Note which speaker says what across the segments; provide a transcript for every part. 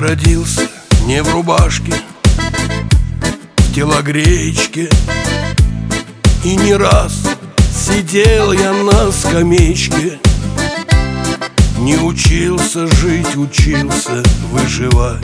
Speaker 1: родился не в рубашке, в телогреечке, и не раз сидел я на скамеечке. Не учился жить, учился выживать,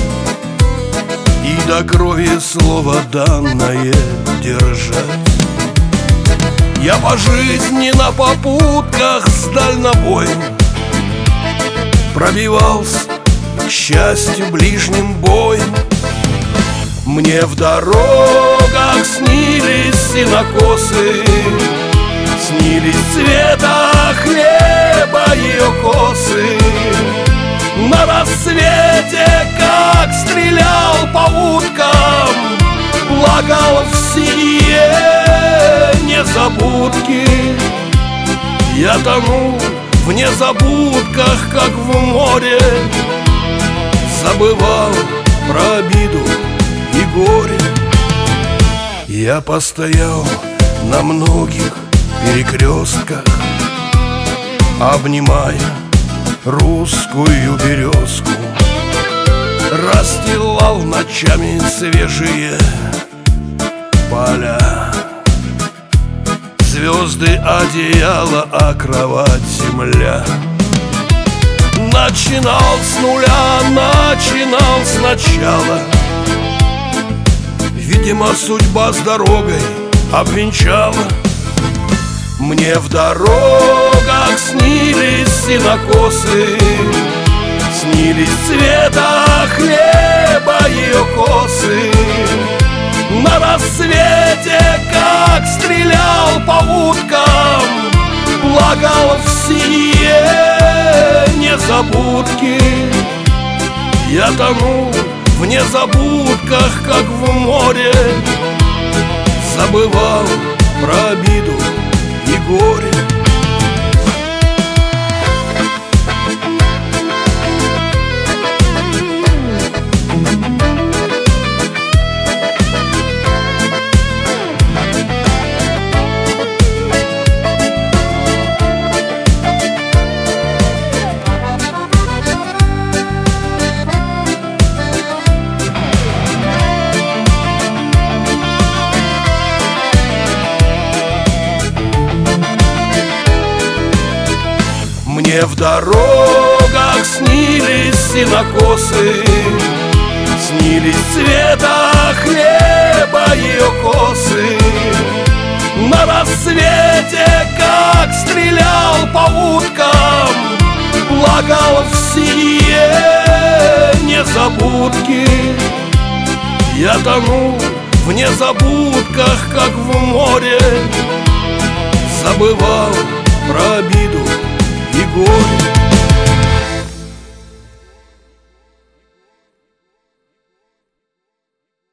Speaker 1: и до крови слово данное держать. Я по жизни на попутках с дальнобоем пробивался, к счастью, ближним боем. Мне в дорогах снились сенокосы, снились цвета хлеба ее косы. На рассвете, как стрелял по уткам, плакал в синие незабудки. Я тонул в незабудках, как в море, забывал про обиду и горе. Я постоял на многих перекрестках, обнимая русскую березку, расстилал ночами свежие поля. Звезды одеяло, а кровать земля. Начинал с нуля, начинал сначала. Видимо, судьба с дорогой обвенчала. Мне в дорогах снились сенокосы, снились цвета хлеба ее косы. На рассвете, как стрелял по уткам, плакал в синие незабудки. Я тонул в незабудках, как в море, забывал про обиду и горе. Мне в дорогах снились сенокосы, снились цвета хлеба ее косы. На рассвете, как стрелял по уткам, плакал в синие незабудки. Я тонул в незабудках, как в море, забывал про обиду и горе.